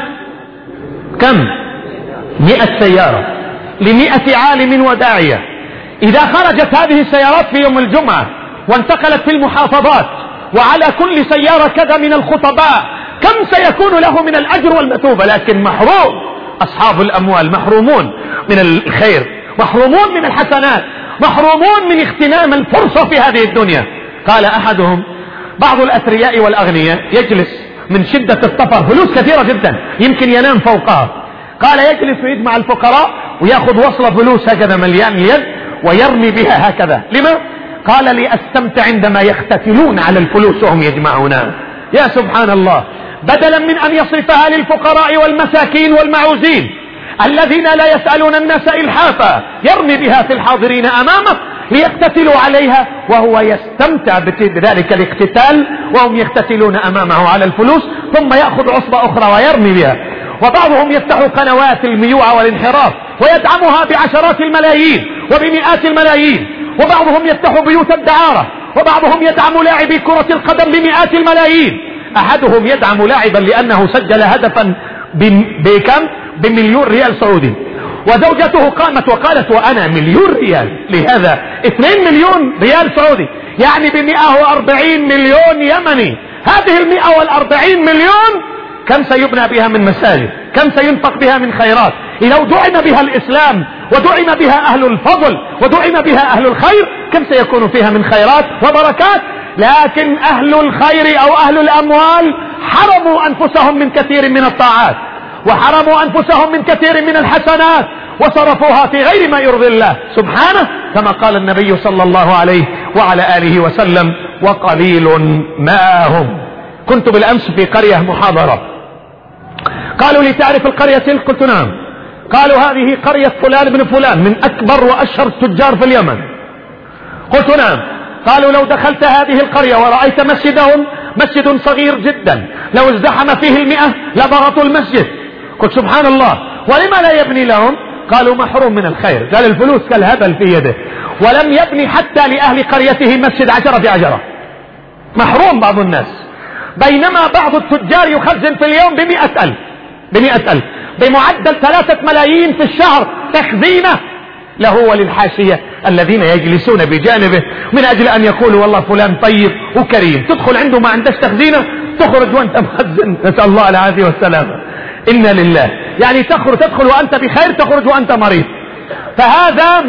100 سيارة ل100 عالم وداعية. إذا خرجت هذه السيارات في يوم الجمعة وانتقلت في المحافظات وعلى كل سيارة كذا من الخطباء، كم سيكون له من الأجر والمثوبة؟ لكن محروم أصحاب الأموال، محرومون من الخير، محرومون من الحسنات، محرومون من اغتنام الفرصة في هذه الدنيا. قال أحدهم بعض الأثرياء والأغنياء يجلس من شدة السفر، فلوس كثيرة جدا يمكن ينام فوقها، قال يجلس ويجمع الفقراء ويأخذ وصلة فلوس هكذا مليان اليد ويرمي بها هكذا. لما؟ قال لأستمتع عندما يختتلون على الفلوس وهم يجمعونها. يا سبحان الله، بدلا من أن يصرفها للفقراء والمساكين والمعوزين الذين لا يسألون الناس إلحافا، يرمي بها في الحاضرين أمامه ليقتتلوا عليها، وهو يستمتع بذلك الاقتتال وهم يقتتلون أمامه على الفلوس، ثم يأخذ عصبة أخرى ويرمي بها. وبعضهم يفتح قنوات الميوعة والانحراف ويدعمها بعشرات الملايين وبمئات الملايين، وبعضهم يفتح بيوت الدعارة، وبعضهم يدعم لاعبي كرة القدم بمئات الملايين. أحدهم يدعم لاعبا لأنه سجل هدفا بكم؟ ب1,000,000 ريال سعودي، وزوجته قامت وقالت وأنا 1,000,000 ريال لهذا 2,000,000 ريال سعودي، يعني ب140 مليون يمني. هذه 140 مليون كم سيبنى بها من مساجد، كم سينفق بها من خيرات، لو دعم بها الإسلام ودعم بها أهل الفضل ودعم بها أهل الخير كم سيكون فيها من خيرات وبركات. لكن أهل الخير أو أهل الأموال حرموا أنفسهم من كثير من الطاعات، وحرموا أنفسهم من كثير من الحسنات، وصرفوها في غير ما يرضي الله سبحانه، كما قال النبي صلى الله عليه وعلى آله وسلم وقليل ما هم. كنت بالأمس في قرية محاضرة، قالوا لي تعرف القرية تلك؟ قلت نعم. قالوا هذه قرية فلان بن فلان من أكبر وأشهر التجار في اليمن. قلت نعم. قالوا لو دخلت هذه القرية ورأيت مسجدهم، مسجد صغير جدا، لو ازدحم فيه 100 لبغطوا المسجد. قلت سبحان الله، ولما لا يبني لهم؟ قالوا محروم من الخير، قال الفلوس كالهبل في يده، ولم يبني حتى لأهل قريته مسجد 10 في 10. محروم بعض الناس، بينما بعض التجار يخزن في اليوم ب100,000 بمعدل 3 ملايين في الشهر تخزينه له وللحاشية الذين يجلسون بجانبه من أجل أن يقولوا والله فلان طيب وكريم. تدخل عنده ما عندش تخزينه، تخرج وانت مخزن، نسأل الله العافية والسلامة. إنا لله، يعني تدخل وأنت بخير، تخرج وأنت مريض. فهذا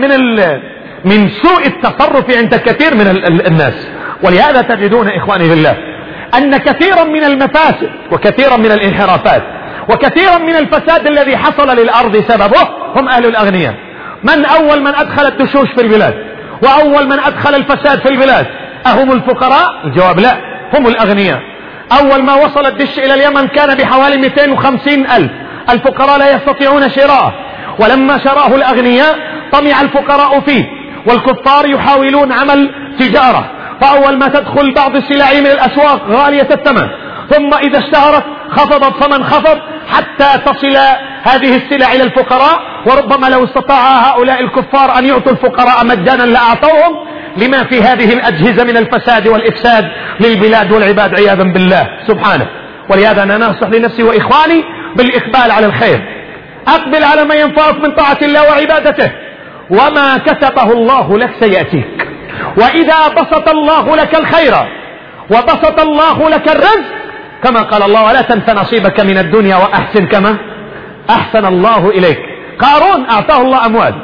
من سوء التصرف عند كثير من الناس. ولهذا تجدون إخواني بالله أن كثيرا من المفاسد وكثيرا من الانحرافات وكثيرا من الفساد الذي حصل للأرض سببه هم أهل الأغنياء. من أول من أدخل الدشوش في البلاد وأول من أدخل الفساد في البلاد أهم الفقراء؟ الجواب لا، هم الأغنياء. أول ما وصل الدش إلى اليمن كان بحوالي 250,000، الفقراء لا يستطيعون شراءه، ولما شراه الأغنياء طمع الفقراء فيه، والكفار يحاولون عمل تجارة، فأول ما تدخل بعض السلع من الأسواق غالية الثمن، ثم إذا اشتهرت خفضت فمن خفض حتى تصل هذه السلع إلى الفقراء. وربما لو استطاع هؤلاء الكفار أن يعطوا الفقراء مجانا لأعطوهم لما في هذه الأجهزة من الفساد والإفساد للبلاد والعباد عياذا بالله سبحانه. ولهذا أنا ننصح لنفسي وإخواني بالإقبال على الخير، أقبل على ما ينفعك من طاعة الله وعبادته، وما كتبه الله لك سيأتيك. وإذا بسط الله لك الخير وبسط الله لك الرزق كما قال الله ولا تنس نصيبك من الدنيا وأحسن كما أحسن الله إليك. قارون أعطاه الله أموال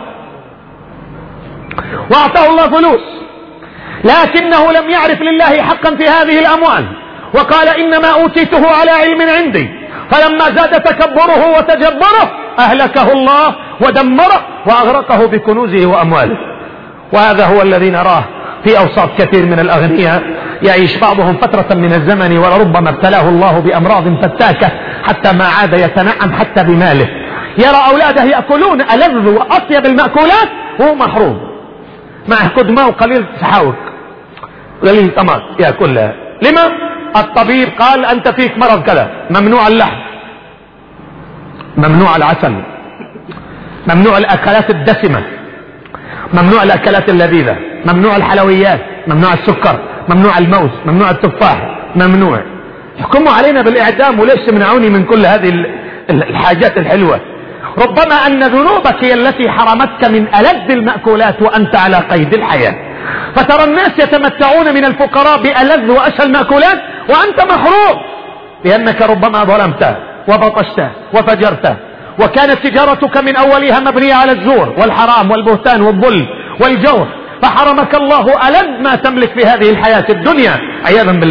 وأعطاه الله فلوس، لكنه لم يعرف لله حقا في هذه الأموال، وقال إنما أوتيته على علم عندي، فلما زاد تكبره وتجبره أهلكه الله ودمره وأغرقه بكنوزه وأمواله. وهذا هو الذي نراه في أوساط كثير من الأغنياء، يعيش بعضهم فترة من الزمن ولربما ابتلاه الله بأمراض فتاكة حتى ما عاد يتنعم حتى بماله. يرى أولاده يأكلون ألذ وأطيب المأكولات وهو محروم، معه قدمة وقليل تحاوك قليل طماط يأكلها. لما؟ الطبيب قال أنت فيك مرض كذا، ممنوع اللحم، ممنوع العسل، ممنوع الأكلات الدسمة، ممنوع الأكلات اللذيذة، ممنوع الحلويات، ممنوع السكر، ممنوع الموز، ممنوع التفاح، ممنوع. يحكموا علينا بالإعدام، وليش تمنعوني من كل هذه الحاجات الحلوة؟ ربما أن ذنوبك هي التي حرمتك من ألذ المأكولات وأنت على قيد الحياة. فترى الناس يتمتعون من الفقراء بألذ وأشهى المأكولات وأنت محروم، لأنك ربما ظلمته وبطشته وفجرته، وكانت تجارتك من أولها مبنية على الزور والحرام والبهتان والظلم والجور، فحرمك الله ألذ ما تملك في هذه الحياة الدنيا عياذا بالله.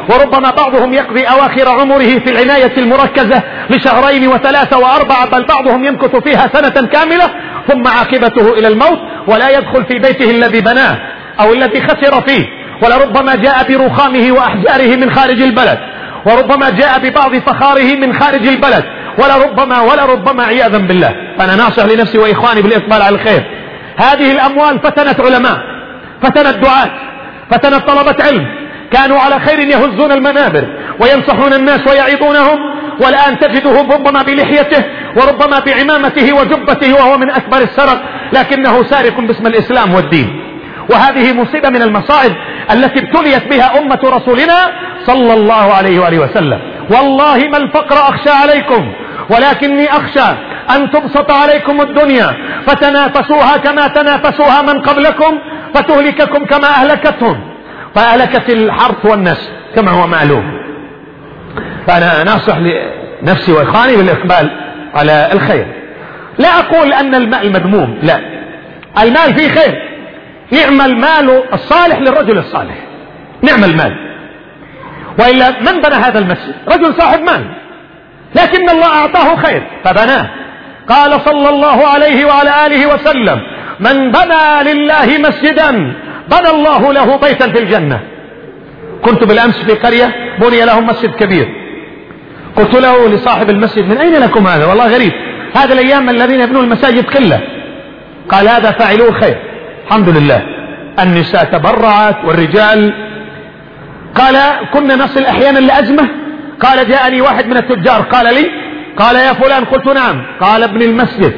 وربما بعضهم يقضي أواخر عمره في العناية المركزة ل2 و3 و4، بل بعضهم يمكث فيها سنة كاملة، ثم عاقبته إلى الموت ولا يدخل في بيته الذي بناه أو الذي خسر فيه، ولربما جاء برخامه وأحجاره من خارج البلد، وربما جاء ببعض فخاره من خارج البلد، ولربما عياذا بالله. فأنا ناصح لنفسي وإخواني بالإقبال على الخير. هذه الأموال فتنت علماء، فتنت دعاة، فتنت طلبة علم، كانوا على خير يهزون المنابر وينصحون الناس ويعظونهم، والآن تجده ربما بلحيته وربما بعمامته وجبته وهو من أكبر السرق، لكنه سارق باسم الإسلام والدين. وهذه مصيبة من المصائب التي ابتليت بها أمة رسولنا صلى الله عليه وآله وسلم. والله ما الفقر أخشى عليكم، ولكني أخشى أن تبسط عليكم الدنيا فتنافسوها كما تنافسوها من قبلكم، فتهلككم كما أهلكتهم، فأهلكت الحرث والنسل كما هو معلوم. فأنا ناصح لنفسي وإخواني بالإقبال على الخير. لا أقول أن المال مذموم، لا، المال فيه خير. نعم المال الصالح للرجل الصالح، نعم المال. وإلا من بنى هذا المسجد؟ رجل صاحب مال، لكن الله أعطاه خير فبناه. قال صلى الله عليه وعلى آله وسلم: من بنى لله مسجدا بنى الله له بيتا في الجنة. كنت بالأمس في قرية بني لهم مسجد كبير، قلت له لصاحب المسجد: من أين لكم هذا؟ والله غريب، هذا الأيام الذين يبنون المساجد قلة. قال: هذا فاعلوه خير، الحمد لله. النساء تبرعت والرجال. قال: كنا نصل أحيانا لأزمة. قال: جاءني واحد من التجار قال لي: قال يا فلان. قلت: نعم. قال: ابن المسجد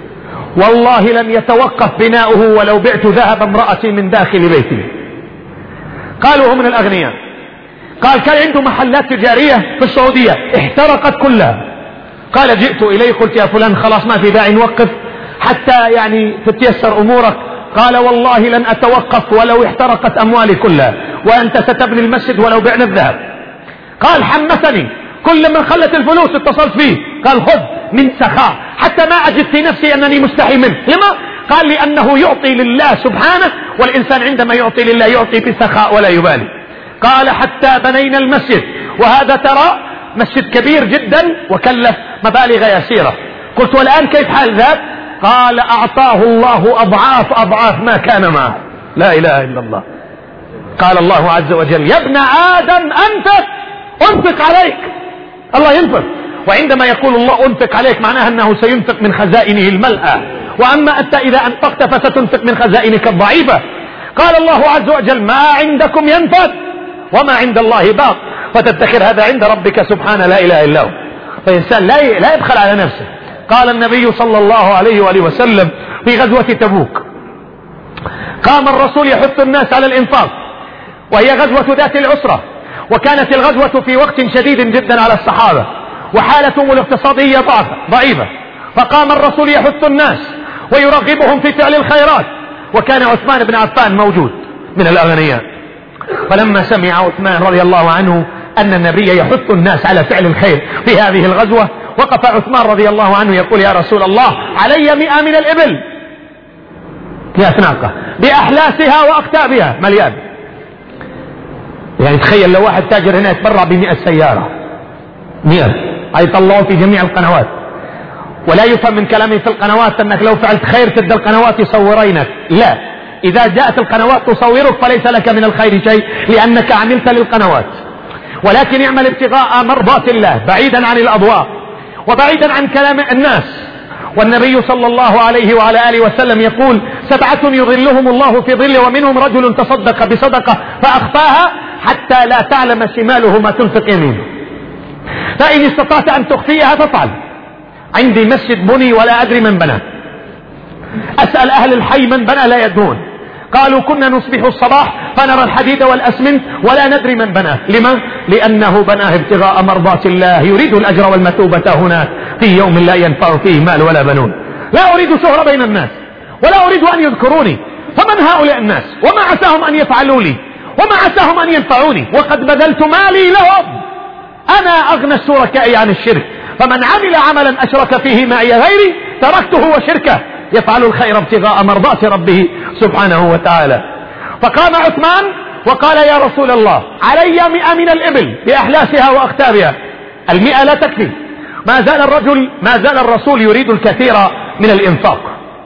والله لن يتوقف بناؤه ولو بعت ذهب امرأتي من داخل بيتي. قالوا: هو من الأغنياء. قال: كان عنده محلات تجارية في السعودية احترقت كلها. قال: جئت إليه قلت: يا فلان خلاص ما في داعي نوقف حتى يعني تتيسر أمورك. قال: والله لن أتوقف ولو احترقت أموالي كلها، وأنت ستبني المسجد ولو بعنا الذهب. قال: حمسني، كل ما خلت الفلوس اتصلت فيه. قال: خذ، من سخاء، حتى ما أجد في نفسي أنني مستحي منه. لما؟ قال: لأنه يعطي لله سبحانه، والإنسان عندما يعطي لله يعطي بسخاء ولا يبالي. قال: حتى بنينا المسجد، وهذا ترى مسجد كبير جدا وكلف مبالغ يسيرة. قلت: والآن كيف حال ذاك؟ قال: أعطاه الله أضعاف أضعاف ما كان معه. لا إله إلا الله. قال الله عز وجل: يا ابن آدم أنفق عليك. الله ينفق، وعندما يقول الله أنفق عليك معناها أنه سينفق من خزائنه الملأى، وأما أنت إذا أنفقت فستنفق من خزائنك الضعيفة. قال الله عز وجل: ما عندكم ينفد وما عند الله باق، فتدخر هذا عند ربك سبحانه لا إله إلا هو. فالإنسان لا يبخل على نفسه. قال النبي صلى الله عليه وآله وسلم في غزوة تبوك: قام الرسول يحث الناس على الإنفاق، وهي غزوة ذات العسرة، وكانت الغزوة في وقت شديد جدا على الصحابة، وحالتهم الاقتصادية ضعيفة، فقام الرسول يحث الناس ويرغبهم في فعل الخيرات. وكان عثمان بن عفان موجود من الأغنياء. فلما سمع عثمان رضي الله عنه أن النبي يحث الناس على فعل الخير في هذه الغزوة، وقف عثمان رضي الله عنه يقول: يا رسول الله، علي 100 من الإبل، 100 ناقة بأحلاسها وأقتابها مليان. يعني تخيل لو واحد تاجر هنا يتبرع ب100 سيارة، 100 هيطلعوا في جميع القنوات. ولا يفهم من كلامي في القنوات أنك لو فعلت خير تدى القنوات يصورينك، لا، إذا جاءت القنوات تصورك فليس لك من الخير شيء، لأنك عملت للقنوات. ولكن اعمل ابتغاء مرضات الله، بعيدا عن الأضواء وبعيدا عن كلام الناس. والنبي صلى الله عليه وعلى آله وسلم يقول: 7 يظلهم الله في ظله، ومنهم رجل تصدق بصدقة فأخفاها حتى لا تعلم شماله ما تنفق يمينه. فإن استطعت أن تخفيها فافعل. عندي مسجد بني ولا أدري من بناه، أسأل أهل الحي من بنى لا يدرون. قالوا: كنا نصبح الصباح فنرى الحديد والأسمنت ولا ندري من بناه. لما؟ لأنه بناه ابتغاء مرضات الله، يريد الأجر والمثوبة هناك في يوم لا ينفع فيه مال ولا بنون. لا أريد شهرة بين الناس، ولا أريد أن يذكروني. فمن هؤلاء الناس؟ وما عساهم أن يفعلوا لي، وما عساهم أن ينفعوني، وقد بذلت مالي لهم. أنا أغنى الشركاء عن الشرك، فمن عمل عملا أشرك فيه معي غيري تركته وشركه. يفعل الخير ابتغاء مرضات ربه سبحانه وتعالى. فقام عثمان وقال يا رسول الله علي 100 من الإبل بأحلاسها وأختابها. 100 لا تكفي. ما زال الرسول يريد الكثير من الإنفاق.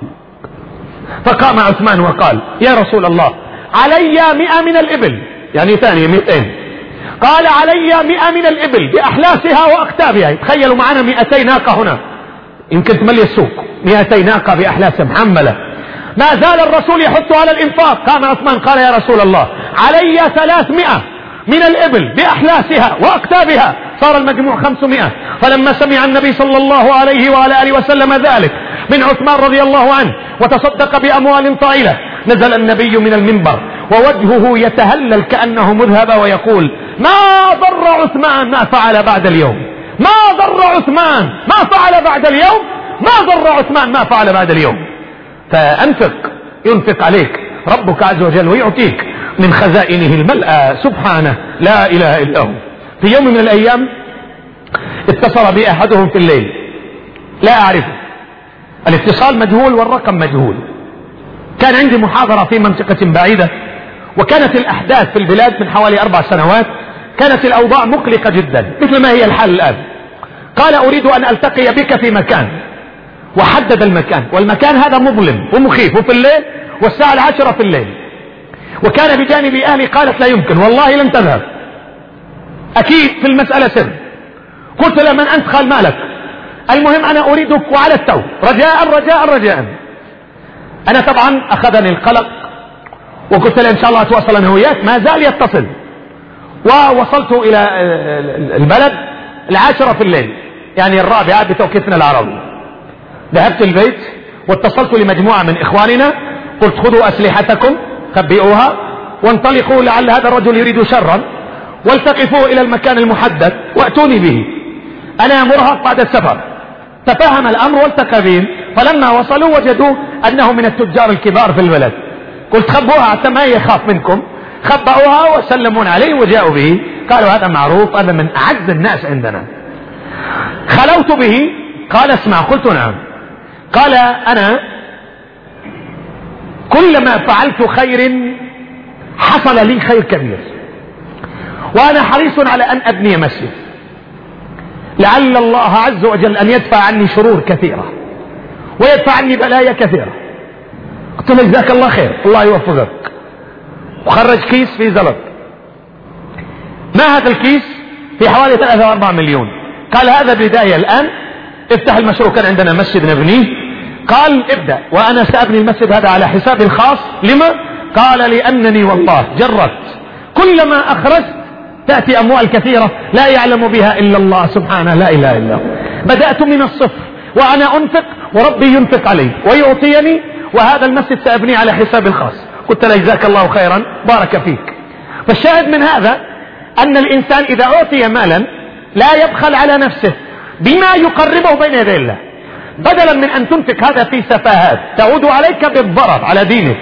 فقام عثمان وقال يا رسول الله علي 100 من الإبل، يعني ثانية 200. قال علي 100 من الإبل بأحلاسها وأختابها. تخيلوا معنا 200 ناقة هنا، يمكن تملي السوق 200 ناقة بأحلاسها محملة. ما زال الرسول يحث على الإنفاق. قام عثمان قال يا رسول الله علي 300 من الإبل بأحلاسها وأكتابها، صار المجموع 500. فلما سمع النبي صلى الله عليه وعلى آله وسلم ذلك من عثمان رضي الله عنه وتصدق بأموال طائلة، نزل النبي من المنبر ووجهه يتهلل كأنه مذهب ويقول ما ضر عثمان ما فعل بعد اليوم، ما ضر عثمان ما فعل بعد اليوم، ما ضر عثمان ما فعل بعد اليوم. فأنفق، ينفق عليك ربك عز وجل ويعطيك من خزائنه الملأى سبحانه لا إله إلا هو. في يوم من الأيام اتصل بي أحدهم في الليل، لا أعرفه، الاتصال مجهول والرقم مجهول. كان عندي محاضرة في منطقة بعيدة، وكانت الأحداث في البلاد من حوالي 4 سنوات كانت الأوضاع مقلقة جدا مثل ما هي الحال الآن. قال أريد أن ألتقي بك في مكان، وحدد المكان، والمكان هذا مظلم ومخيف وفي الليل والساعة 10 في الليل، وكان بجانب أهلي. قالت لا يمكن والله لن تذهب، أكيد في المسألة سر. قلت له من أنت؟ قال مالك. المهم أنا أريدك وعلى التو، رجاء رجاء رجاء. أنا طبعا أخذني القلق وقلت له إن شاء الله أتواصل أنا وياك. ما زال يتصل، ووصلت إلى البلد 10 في الليل، يعني 4 بتوقيتنا العربي. ذهبت البيت واتصلت لمجموعة من إخواننا، قلت خذوا أسلحتكم خبئوها وانطلقوا لعل هذا الرجل يريد شرا، والتقفوا إلى المكان المحدد وأتوني به، أنا مرهق بعد السفر. تفاهم الأمر والتقى بهم، فلما وصلوا وجدوا أنه من التجار الكبار في البلد. قلت خبوها حتى ما يخاف منكم. خبأوها وسلمون عليه وجاءوا به، قالوا هذا معروف، هذا من أعز الناس عندنا. خلوت به، قال اسمع. قلت نعم. قال أنا كلما فعلت خير حصل لي خير كبير، وأنا حريص على أن أبني مسجد لعل الله عز وجل أن يدفع عني شرور كثيرة ويدفع عني بلايا كثيرة. قلت له جزاك الله خير، الله يوفقك. وخرج كيس في زلط. ما هذا الكيس؟ في حوالي 3 و4 مليون. قال هذا بداية الآن، افتح المشروع، كان عندنا مسجد نبنيه. قال ابدأ، وأنا سأبني المسجد هذا على حسابي الخاص. لما؟ قال لأنني والله جربت كلما أخرجت تأتي أموال كثيرة لا يعلم بها إلا الله سبحانه لا إله إلا هو. بدأت من الصفر وأنا أنفق وربي ينفق علي ويعطيني، وهذا المسجد سأبني على حسابي الخاص. قلت له جزاك الله خيرا بارك فيك. فالشاهد من هذا أن الإنسان إذا أعطي مالا لا يبخل على نفسه بما يقربه بين يدي الله، بدلا من أن تنفق هذا في سفاهات تعود عليك بالضرر على دينك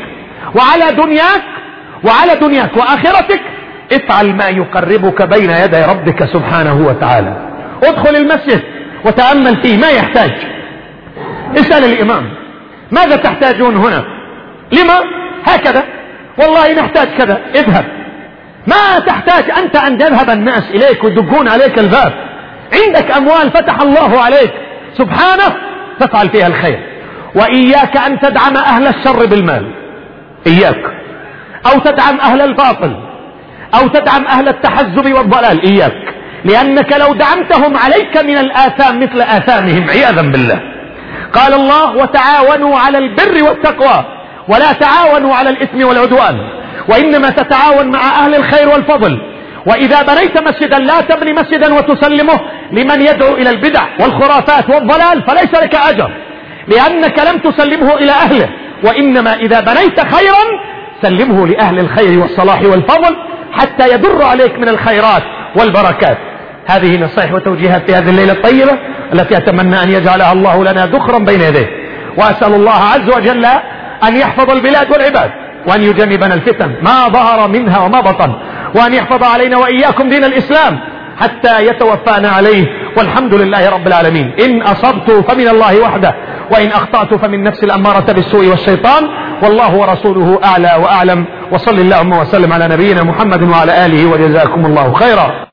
وعلى دنياك وآخرتك. افعل ما يقربك بين يدي ربك سبحانه وتعالى. ادخل المسجد وتأمل فيه ما يحتاج. اسأل الإمام ماذا تحتاجون هنا؟ لما هكذا؟ والله نحتاج كذا. اذهب. ما تحتاج أنت أن يذهب الناس إليك ويدقون عليك الباب. عندك أموال فتح الله عليك سبحانه، تفعل فيها الخير. وإياك أن تدعم أهل الشر بالمال، إياك، أو تدعم أهل الباطل، أو تدعم أهل التحزب والضلال، إياك، لأنك لو دعمتهم عليك من الآثام مثل آثامهم عياذا بالله. قال الله وتعاونوا على البر والتقوى ولا تعاونوا على الإثم والعدوان، وإنما تتعاون مع أهل الخير والفضل. وإذا بنيت مسجدا لا تبني مسجدا وتسلمه لمن يدعو إلى البدع والخرافات والضلال، فليس لك أجر، لأنك لم تسلمه إلى أهله. وإنما إذا بنيت خيرا سلمه لأهل الخير والصلاح والفضل حتى يدر عليك من الخيرات والبركات. هذه نصائح وتوجيهات في هذه الليلة الطيبة التي أتمنى أن يجعلها الله لنا ذخرا بين يديه. وأسأل الله عز وجل أن يحفظ البلاد والعباد، وأن يجنبنا الفتن ما ظهر منها وما بطن، وأن يحفظ علينا وإياكم دين الإسلام حتى يتوفانا عليه، والحمد لله رب العالمين. إن أصبت فمن الله وحده، وإن أخطأت فمن نفس الأمارة بالسوء والشيطان، والله ورسوله أعلى وأعلم. وصل اللهم وسلم على نبينا محمد وعلى آله، وجزاكم الله خيرا.